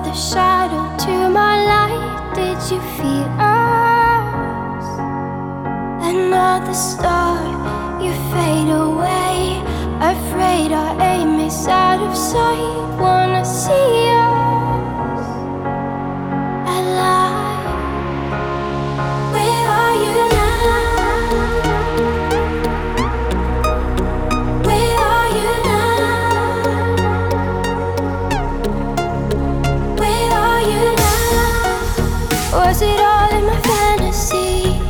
another shadow to my light. Did you feel us? Another star, you fade away. Afraid our aim is out of sight. Wanna see us alive. Where are you now? Where are you now? Where are you now? Was it all in my fantasy?